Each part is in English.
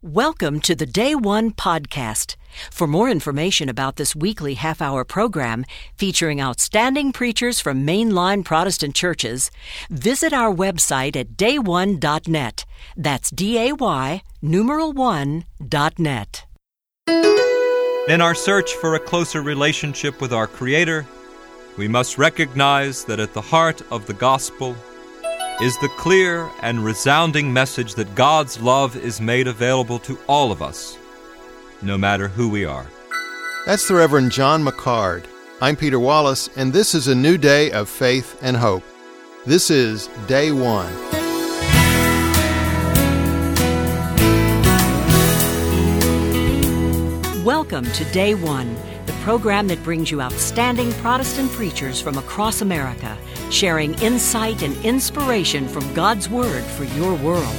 Welcome to the Day One podcast. For more information about this weekly half-hour program featuring outstanding preachers from mainline Protestant churches, visit our website at day1.net. That's day1.net. In our search for a closer relationship with our Creator, we must recognize that at the heart of the gospel is the clear and resounding message that God's love is made available to all of us, no matter who we are. That's the Reverend John McCard. I'm Peter Wallace, and this is a new day of faith and hope. This is Day One. Welcome to Day One, the program that brings you outstanding Protestant preachers from across America, sharing insight and inspiration from God's Word for your world.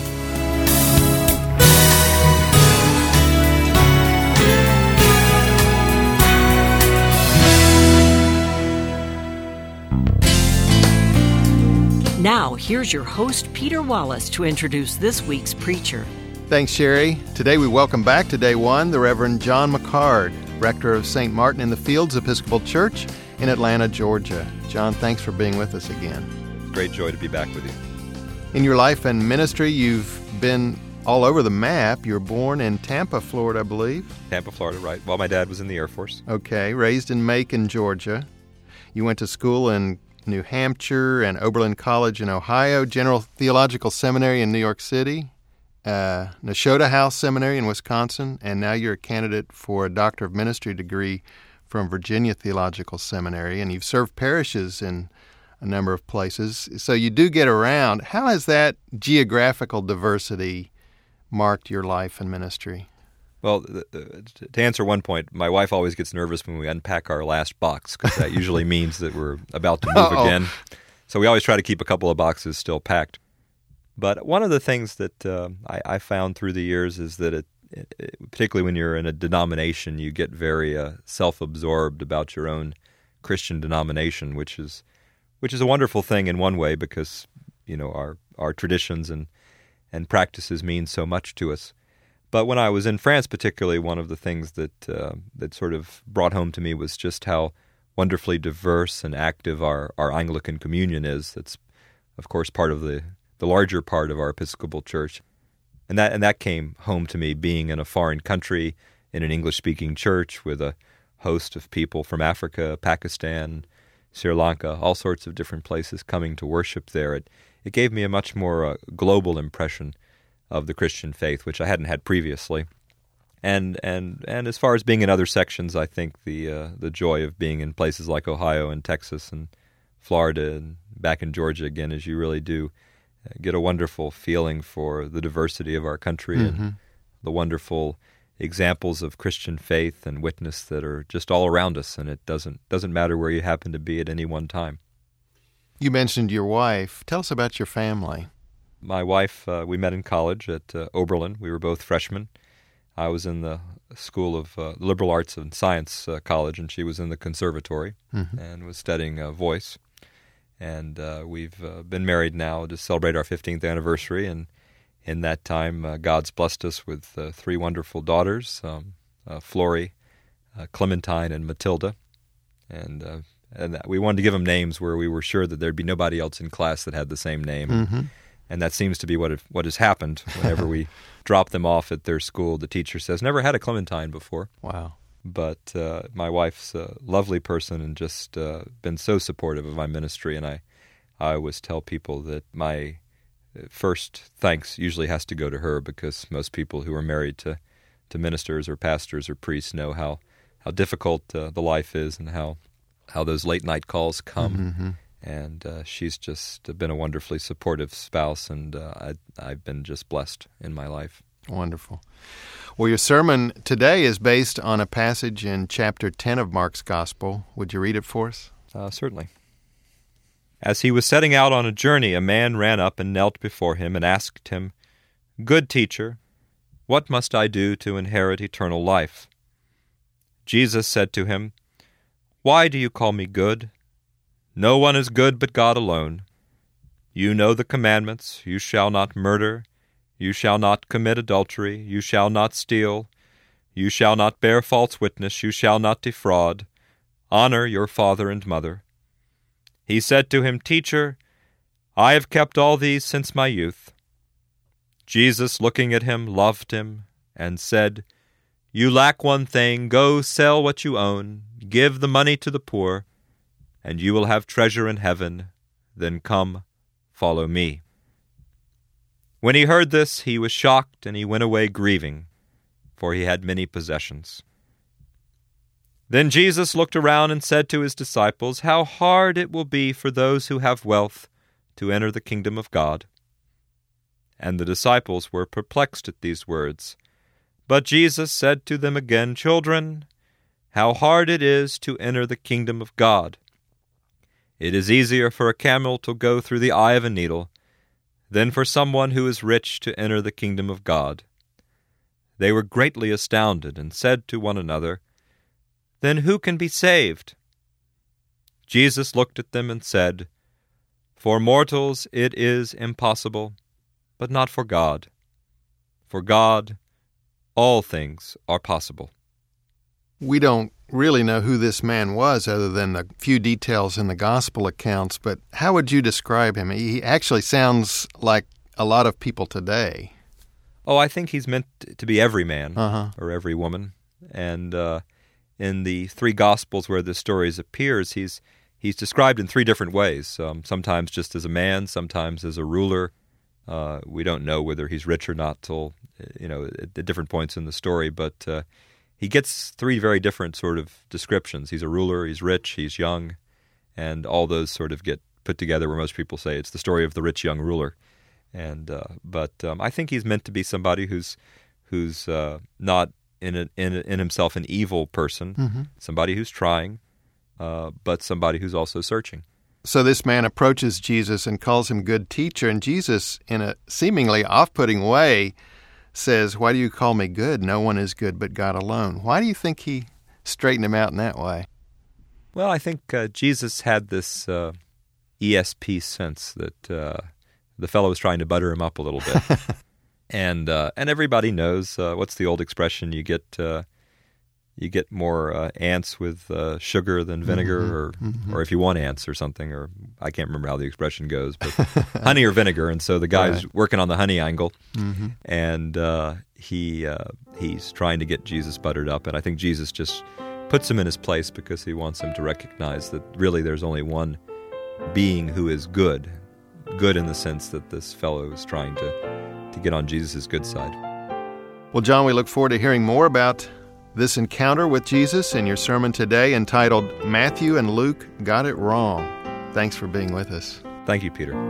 Now, here's your host, Peter Wallace, to introduce this week's preacher. Thanks, Sherry. Today we welcome back to Day One the Reverend John McCard, rector of St. Martin in the Fields Episcopal Church in Atlanta, Georgia. John, thanks for being with us again. Great joy to be back with you. In your life and ministry, you've been all over the map. You were born in Tampa, Florida, I believe. Tampa, Florida, right. Well, my dad was in the Air Force. Okay. Raised in Macon, Georgia. You went to school in New Hampshire and Oberlin College in Ohio, General Theological Seminary in New York City, Nashotah House Seminary in Wisconsin, and now you're a candidate for a Doctor of Ministry degree from Virginia Theological Seminary, and you've served parishes in a number of places. So you do get around. How has that geographical diversity marked your life and ministry? Well, to answer one point, my wife always gets nervous when we unpack our last box, because that usually means that we're about to move again. So we always try to keep a couple of boxes still packed. But one of the things that I found through the years is that particularly when you're in a denomination, you get very self-absorbed about your own Christian denomination, which is a wonderful thing in one way, because our traditions and practices mean so much to us. But when I was in France, particularly, one of the things that sort of brought home to me was just how wonderfully diverse and active our Anglican communion is. That's, of course, part of the larger part of our Episcopal Church. And that came home to me, being in a foreign country, in an English-speaking church with a host of people from Africa, Pakistan, Sri Lanka, all sorts of different places coming to worship there. It gave me a much more global impression of the Christian faith, which I hadn't had previously. And as far as being in other sections, I think the joy of being in places like Ohio and Texas and Florida and back in Georgia again, is you really do get a wonderful feeling for the diversity of our country and the wonderful examples of Christian faith and witness that are just all around us, and it doesn't matter where you happen to be at any one time. You mentioned your wife. Tell us about your family. My wife, we met in college at Oberlin. We were both freshmen. I was in the School of Liberal Arts and Science College, and she was in the conservatory and was studying voice. And we've been married now to celebrate our 15th anniversary, and in that time, God's blessed us with three wonderful daughters, Flory, Clementine, and Matilda. And we wanted to give them names where we were sure that there'd be nobody else in class that had the same name. And that seems to be what has happened. Whenever we drop them off at their school, the teacher says, "Never had a Clementine before." Wow. But my wife's a lovely person and just been so supportive of my ministry. And I always tell people that my first thanks usually has to go to her, because most people who are married to ministers or pastors or priests know how difficult the life is and how those late night calls come. And she's just been a wonderfully supportive spouse, and I've been just blessed in my life. Wonderful. Well, your sermon today is based on a passage in chapter 10 of Mark's Gospel. Would you read it for us? Certainly. As he was setting out on a journey, a man ran up and knelt before him and asked him, "Good teacher, what must I do to inherit eternal life?" Jesus said to him, "Why do you call me good? No one is good but God alone. You know the commandments: you shall not murder, You shall not commit adultery. You shall not steal. You shall not bear false witness. You shall not defraud. Honor your father and mother. He said to him, Teacher, I have kept all these since my youth. Jesus, looking at him, loved him, and said, You lack one thing. Go sell what you own. Give the money to the poor, and you will have treasure in heaven. Then come, follow me. When he heard this, he was shocked, and he went away grieving, for he had many possessions. Then Jesus looked around and said to his disciples, How hard it will be for those who have wealth to enter the kingdom of God. And the disciples were perplexed at these words. But Jesus said to them again, Children, how hard it is to enter the kingdom of God. It is easier for a camel to go through the eye of a needle than for someone who is rich to enter the kingdom of God. They were greatly astounded and said to one another, Then who can be saved? Jesus looked at them and said, For mortals it is impossible, but not for God. For God, all things are possible. We don't really know who this man was other than the few details in the gospel accounts, but how would you describe him? He actually sounds like a lot of people today. Oh, I think he's meant to be every man or every woman. And in the three Gospels where this story appears, he's described in three different ways, sometimes just as a man, sometimes as a ruler. We don't know whether he's rich or not till at different points in the story, but he gets three very different sort of descriptions. He's a ruler, he's rich, he's young, and all those sort of get put together where most people say it's the story of the rich young ruler. And but I think he's meant to be somebody who's not in himself an evil person, somebody who's trying, but somebody who's also searching. So this man approaches Jesus and calls him good teacher, and Jesus, in a seemingly off-putting way, says, Why do you call me good? No one is good but God alone. Why do you think he straightened him out in that way? Well, I think Jesus had this ESP sense that the fellow was trying to butter him up a little bit. And everybody knows, what's the old expression, you get more ants with sugar than vinegar, or if you want ants or something, or I can't remember how the expression goes, but honey or vinegar. And so the guy's working on the honey angle, and he's trying to get Jesus buttered up. And I think Jesus just puts him in his place because he wants him to recognize that really there's only one being who is good in the sense that this fellow is trying to get on Jesus' good side. Well, John, we look forward to hearing more about this encounter with Jesus in your sermon today entitled Matthew and Luke Got It Wrong. Thanks for being with us. Thank you, Peter.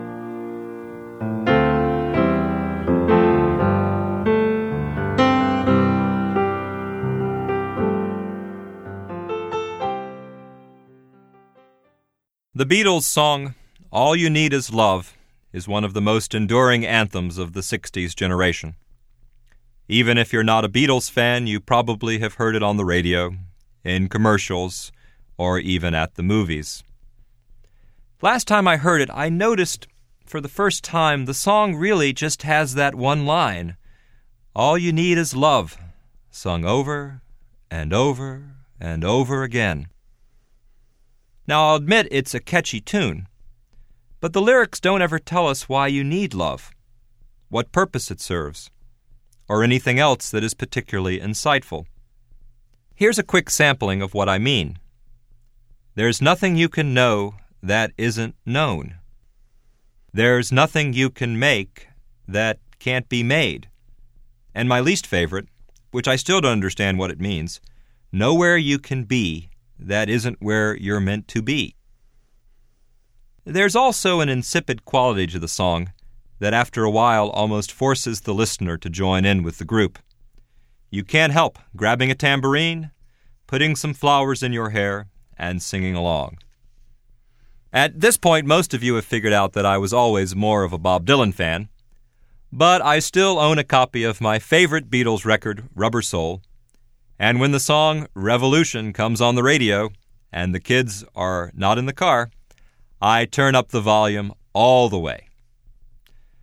The Beatles' song, All You Need Is Love, is one of the most enduring anthems of the 60s generation. Even if you're not a Beatles fan, you probably have heard it on the radio, in commercials, or even at the movies. Last time I heard it, I noticed for the first time the song really just has that one line, All you need is love, sung over and over and over again. Now, I'll admit it's a catchy tune, but the lyrics don't ever tell us why you need love, what purpose it serves, or anything else that is particularly insightful. Here's a quick sampling of what I mean. There's nothing you can know that isn't known. There's nothing you can make that can't be made. And my least favorite, which I still don't understand what it means, nowhere you can be that isn't where you're meant to be. There's also an insipid quality to the song that after a while almost forces the listener to join in with the group. You can't help grabbing a tambourine, putting some flowers in your hair, and singing along. At this point, most of you have figured out that I was always more of a Bob Dylan fan, but I still own a copy of my favorite Beatles record, Rubber Soul, and when the song Revolution comes on the radio and the kids are not in the car, I turn up the volume all the way.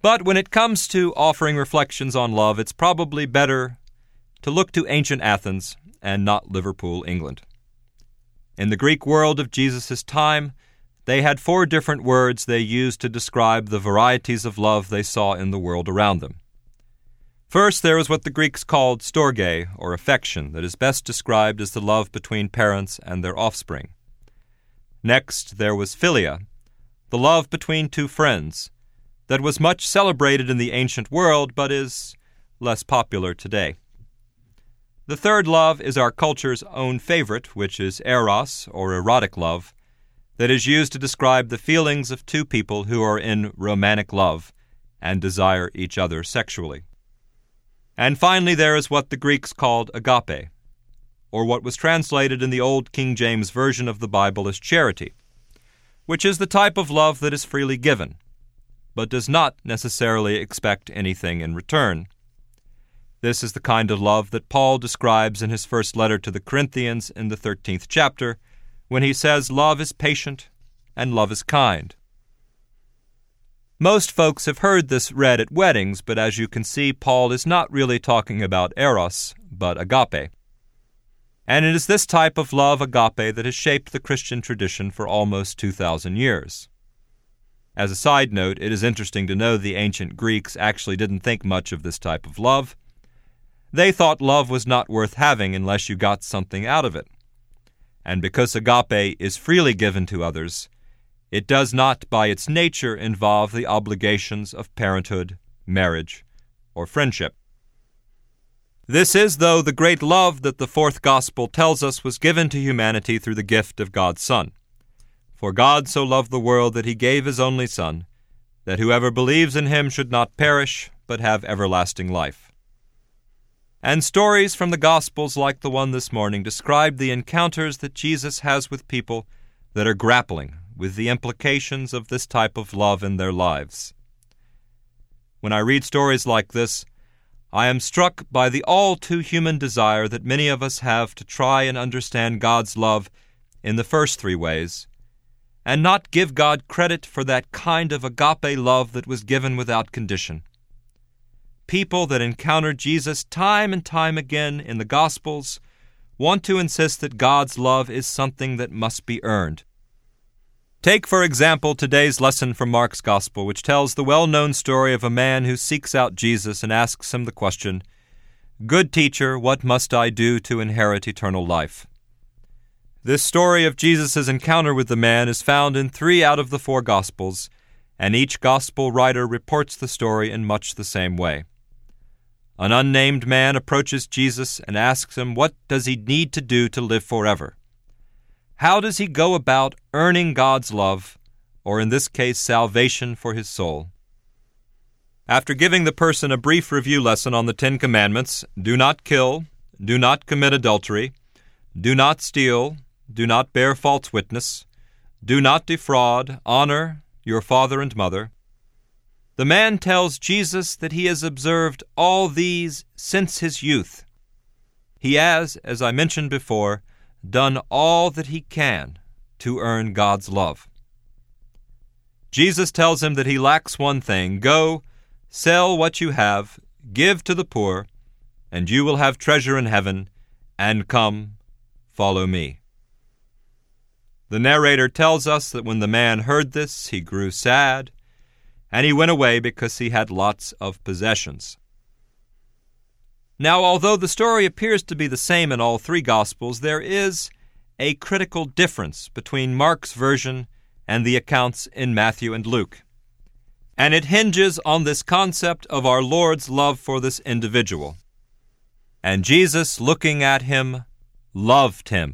But when it comes to offering reflections on love, it's probably better to look to ancient Athens and not Liverpool, England. In the Greek world of Jesus' time, they had 4 different words they used to describe the varieties of love they saw in the world around them. First, there was what the Greeks called storge, or affection, that is best described as the love between parents and their offspring. Next, there was philia, the love between 2 friends, that was much celebrated in the ancient world but is less popular today. The third love is our culture's own favorite, which is eros, or erotic love, that is used to describe the feelings of 2 people who are in romantic love and desire each other sexually. And finally, there is what the Greeks called agape, or what was translated in the Old King James Version of the Bible as charity, which is the type of love that is freely given, but does not necessarily expect anything in return. This is the kind of love that Paul describes in his first letter to the Corinthians in the 13th chapter, when he says, "Love is patient and love is kind." Most folks have heard this read at weddings, but as you can see, Paul is not really talking about eros, but agape. And it is this type of love, agape, that has shaped the Christian tradition for almost 2,000 years. As a side note, it is interesting to know the ancient Greeks actually didn't think much of this type of love. They thought love was not worth having unless you got something out of it. And because agape is freely given to others, it does not, by its nature, involve the obligations of parenthood, marriage, or friendship. This is, though, the great love that the 4th Gospel tells us was given to humanity through the gift of God's Son. For God so loved the world that he gave his only Son, that whoever believes in him should not perish, but have everlasting life. And stories from the Gospels like the one this morning describe the encounters that Jesus has with people that are grappling with the implications of this type of love in their lives. When I read stories like this, I am struck by the all-too-human desire that many of us have to try and understand God's love in the first 3 ways, and not give God credit for that kind of agape love that was given without condition. People that encounter Jesus time and time again in the Gospels want to insist that God's love is something that must be earned. Take, for example, today's lesson from Mark's Gospel, which tells the well-known story of a man who seeks out Jesus and asks him the question, "Good teacher, what must I do to inherit eternal life?" This story of Jesus' encounter with the man is found in 3 out of the 4 Gospels, and each Gospel writer reports the story in much the same way. An unnamed man approaches Jesus and asks him what does he need to do to live forever. How does he go about earning God's love, or in this case, salvation for his soul? After giving the person a brief review lesson on the 10 Commandments, do not kill, do not commit adultery, do not steal, do not bear false witness, do not defraud, honor your father and mother, the man tells Jesus that he has observed all these since his youth. He has, as I mentioned before, done all that he can to earn God's love. Jesus tells him that he lacks one thing. Go, sell what you have, give to the poor, and you will have treasure in heaven, and come, follow me. The narrator tells us that when the man heard this, he grew sad, and he went away because he had lots of possessions. Now, although the story appears to be the same in all 3 Gospels, there is a critical difference between Mark's version and the accounts in Matthew and Luke. And it hinges on this concept of our Lord's love for this individual. And Jesus, looking at him, loved him,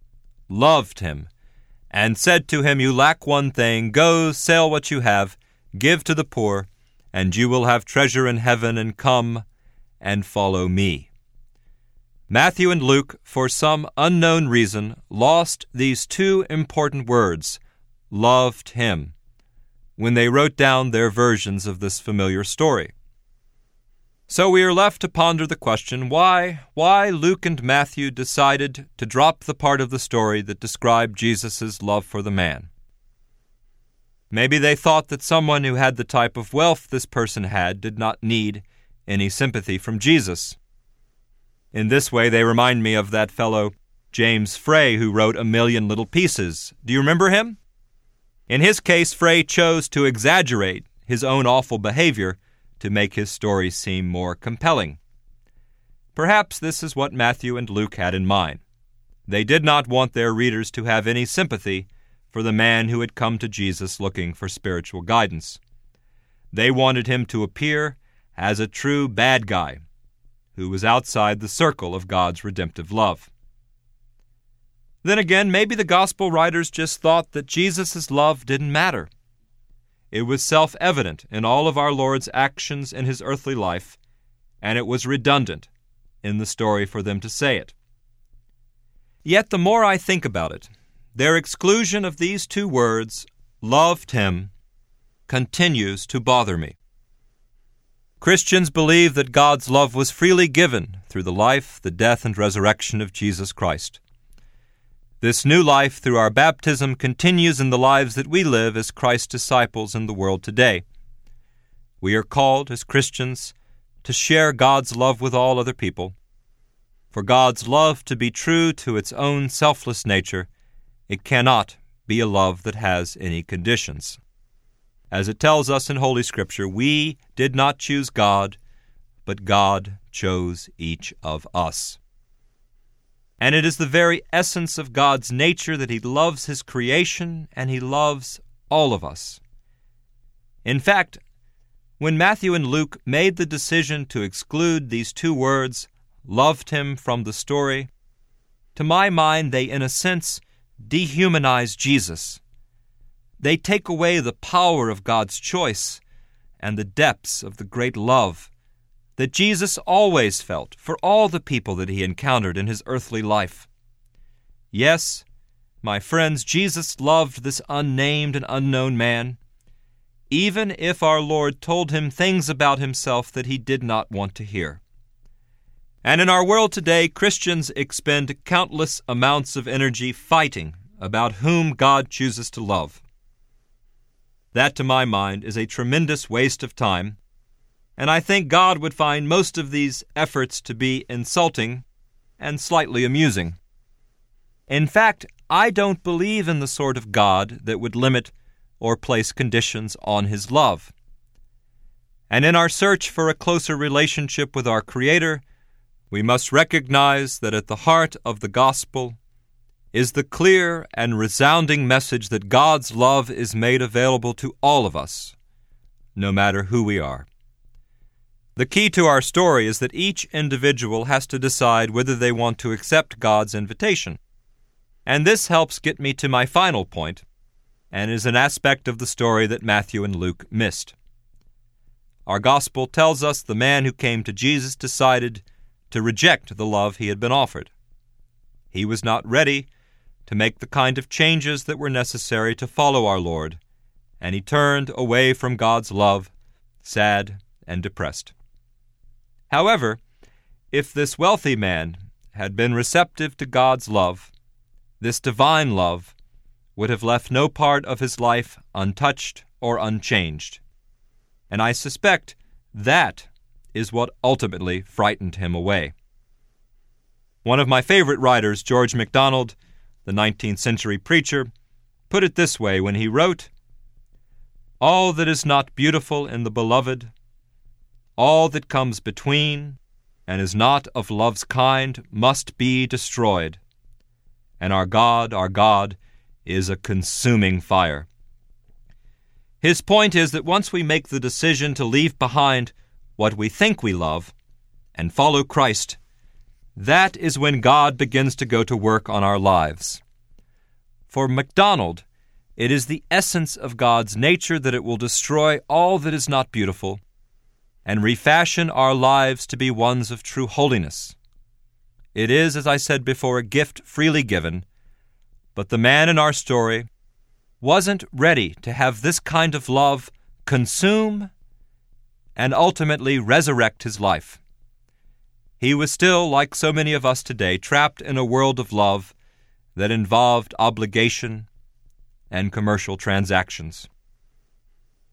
and said to him, "You lack one thing. Go, sell what you have, give to the poor, and you will have treasure in heaven, and come and follow me." Matthew and Luke, for some unknown reason, lost these 2 important words, loved him, when they wrote down their versions of this familiar story. So we are left to ponder the question, why Luke and Matthew decided to drop the part of the story that described Jesus' love for the man. Maybe they thought that someone who had the type of wealth this person had did not need any sympathy from Jesus. In this way, they remind me of that fellow James Frey who wrote A Million Little Pieces. Do you remember him? In his case, Frey chose to exaggerate his own awful behavior to make his story seem more compelling. Perhaps this is what Matthew and Luke had in mind. They did not want their readers to have any sympathy for the man who had come to Jesus looking for spiritual guidance. They wanted him to appear as a true bad guy who was outside the circle of God's redemptive love. Then again, maybe the gospel writers just thought that Jesus' love didn't matter. It was self-evident in all of our Lord's actions in his earthly life, and it was redundant in the story for them to say it. Yet the more I think about it, their exclusion of these two words, loved him, continues to bother me. Christians believe that God's love was freely given through the life, the death, and resurrection of Jesus Christ. This new life through our baptism continues in the lives that we live as Christ's disciples in the world today. We are called as Christians to share God's love with all other people. For God's love to be true to its own selfless nature, it cannot be a love that has any conditions. As it tells us in Holy Scripture, we did not choose God, but God chose each of us. And it is the very essence of God's nature that he loves his creation and he loves all of us. In fact, when Matthew and Luke made the decision to exclude these two words, loved him, from the story, to my mind they, in a sense, dehumanize Jesus. They take away the power of God's choice and the depths of the great love that Jesus always felt for all the people that he encountered in his earthly life. Yes, my friends, Jesus loved this unnamed and unknown man, even if our Lord told him things about himself that he did not want to hear. And in our world today, Christians expend countless amounts of energy fighting about whom God chooses to love. That, to my mind, is a tremendous waste of time, and I think God would find most of these efforts to be insulting and slightly amusing. In fact, I don't believe in the sort of God that would limit or place conditions on his love. And in our search for a closer relationship with our Creator, we must recognize that at the heart of the gospel is the clear and resounding message that God's love is made available to all of us, no matter who we are. The key to our story is that each individual has to decide whether they want to accept God's invitation. And this helps get me to my final point, and is an aspect of the story that Matthew and Luke missed. Our gospel tells us the man who came to Jesus decided to reject the love he had been offered. He was not ready to make the kind of changes that were necessary to follow our Lord, and he turned away from God's love, sad and depressed. However, if this wealthy man had been receptive to God's love, this divine love would have left no part of his life untouched or unchanged. And I suspect that is what ultimately frightened him away. One of my favorite writers, George MacDonald, the 19th century preacher, put it this way when he wrote, "All that is not beautiful in the beloved, all that comes between and is not of love's kind must be destroyed. And our God, is a consuming fire." His point is that once we make the decision to leave behind what we think we love and follow Christ, that is when God begins to go to work on our lives. For MacDonald, it is the essence of God's nature that it will destroy all that is not beautiful and refashion our lives to be ones of true holiness. It is, as I said before, a gift freely given, but the man in our story wasn't ready to have this kind of love consume and ultimately resurrect his life. He was still, like so many of us today, trapped in a world of love that involved obligation and commercial transactions.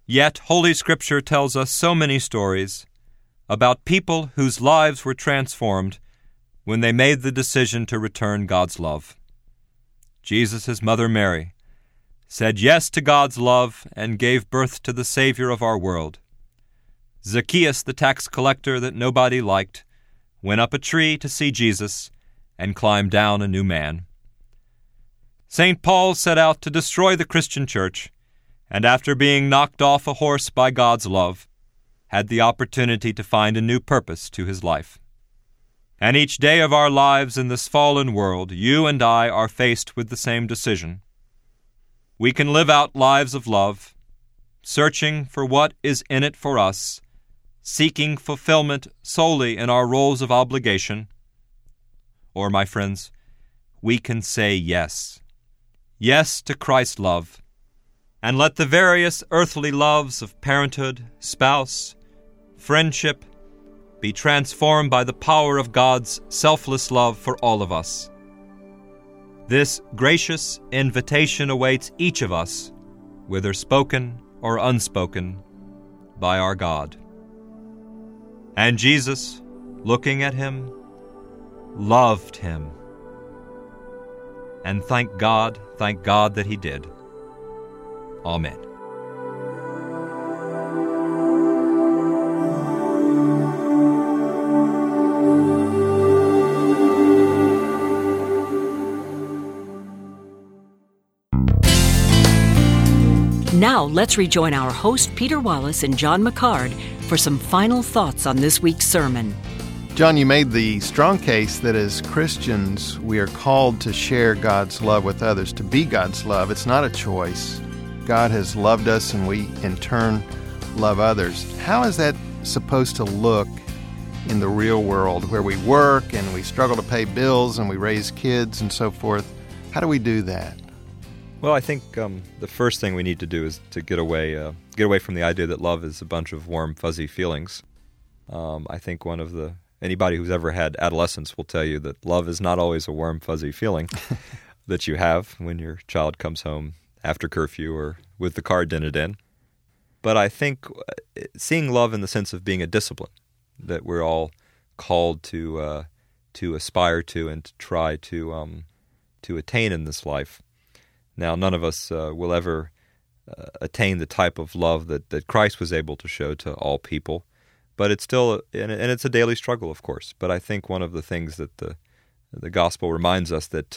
Yet Holy Scripture tells us so many stories about people whose lives were transformed when they made the decision to return God's love. Jesus' mother Mary said yes to God's love and gave birth to the Savior of our world. Zacchaeus, the tax collector that nobody liked, went up a tree to see Jesus and climbed down a new man. St. Paul set out to destroy the Christian church, and after being knocked off a horse by God's love, had the opportunity to find a new purpose to his life. And each day of our lives in this fallen world, you and I are faced with the same decision. We can live out lives of love, searching for what is in it for us, seeking fulfillment solely in our roles of obligation. Or, my friends, we can say yes. Yes to Christ's love, and let the various earthly loves of parenthood, spouse, friendship, be transformed by the power of God's selfless love for all of us. This gracious invitation awaits each of us, whether spoken or unspoken, by our God. And Jesus, looking at him, loved him. And thank God that he did. Amen. Now let's rejoin our host Peter Wallace and John McCard for some final thoughts on this week's sermon. John, you made the strong case that as Christians, we are called to share God's love with others, to be God's love. It's not a choice. God has loved us, and we, in turn, love others. How is that supposed to look in the real world, where we work and we struggle to pay bills and we raise kids and so forth? How do we do that? Well, I think the first thing we need to do is to get away from the idea that love is a bunch of warm, fuzzy feelings. I think anybody who's ever had adolescence will tell you that love is not always a warm, fuzzy feeling that you have when your child comes home after curfew or with the car dented in. But I think seeing love in the sense of being a discipline that we're all called to aspire to and to try to attain in this life. Now, none of us will ever attain the type of love that Christ was able to show to all people. But it's still, and it's a daily struggle, of course. But I think one of the things that the gospel reminds us that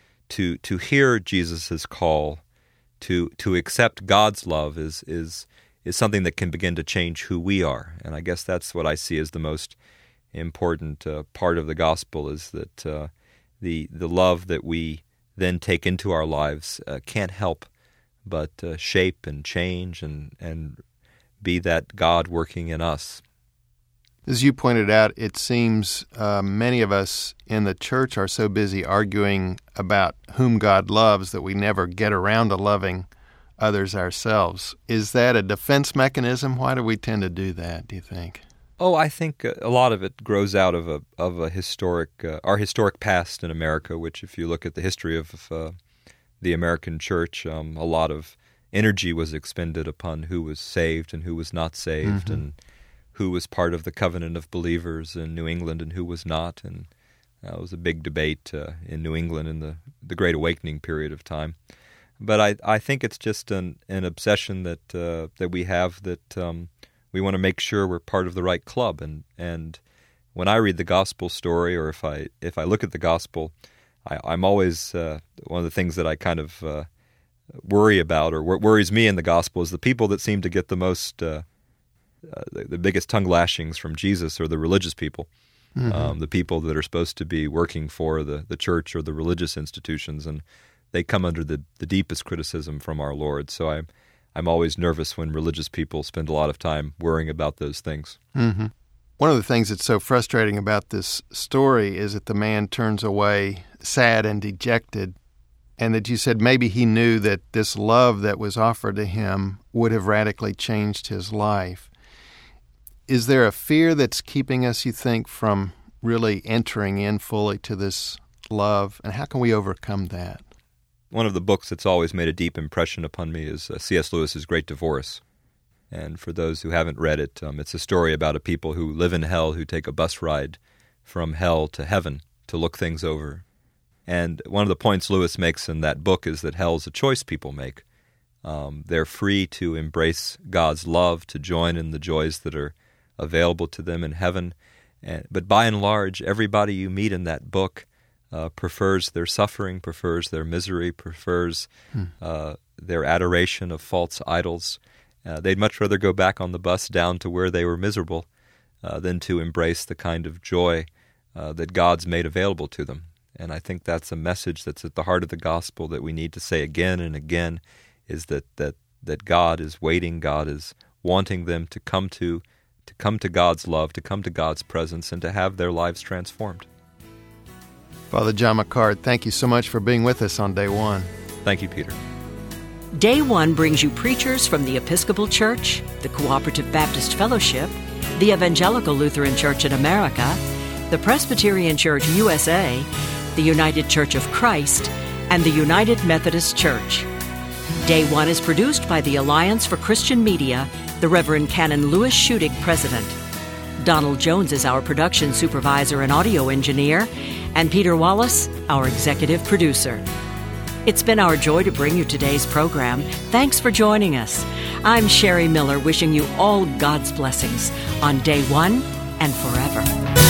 to hear Jesus' call, to accept God's love is something that can begin to change who we are. And I guess that's what I see as the most important part of the gospel, is that the love that we then take into our lives can't help but shape and change and be that God working in us. As you pointed out, it seems many of us in the church are so busy arguing about whom God loves that we never get around to loving others ourselves. Is that a defense mechanism? Why do we tend to do that, do you think? Oh, I think a lot of it grows out of a historic our historic past in America, which, if you look at the history of the American church, a lot of energy was expended upon who was saved and who was not saved, and who was part of the covenant of believers in New England and who was not. And it was a big debate in New England in the Great Awakening period of time. But I think it's just an obsession that we have, that we want to make sure we're part of the right club. And when I read the gospel story, or if I look at the gospel, I'm always one of the things that I kind of worry about, or what worries me in the gospel, is the people that seem to get the most the biggest tongue lashings from Jesus are the religious people, the people that are supposed to be working for the church or the religious institutions, and they come under the deepest criticism from our Lord. So I'm always nervous when religious people spend a lot of time worrying about those things. Mm-hmm. One of the things that's so frustrating about this story is that the man turns away sad and dejected, and that you said maybe he knew that this love that was offered to him would have radically changed his life. Is there a fear that's keeping us, you think, from really entering in fully to this love? And how can we overcome that? One of the books that's always made a deep impression upon me is C.S. Lewis's Great Divorce. And for those who haven't read it, it's a story about a people who live in hell, who take a bus ride from hell to heaven to look things over. And one of the points Lewis makes in that book is that hell's a choice people make. They're free to embrace God's love, to join in the joys that are available to them in heaven. But by and large, everybody you meet in that book prefers their suffering, prefers their misery, prefers their adoration of false idols. They'd much rather go back on the bus down to where they were miserable than to embrace the kind of joy that God's made available to them. And I think that's a message that's at the heart of the gospel that we need to say again and again, is that God is waiting, God is wanting them to come to God's love, to come to God's presence, and to have their lives transformed. Father John McCard, thank you so much for being with us on Day One. Thank you, Peter. Day One brings you preachers from the Episcopal Church, the Cooperative Baptist Fellowship, the Evangelical Lutheran Church in America, the Presbyterian Church USA, the United Church of Christ, and the United Methodist Church. Day One is produced by the Alliance for Christian Media, the Reverend Canon Louis Schudig, President. Donald Jones is our production supervisor and audio engineer, and Peter Wallace, our executive producer. It's been our joy to bring you today's program. Thanks for joining us. I'm Sherry Miller, wishing you all God's blessings on Day One and forever.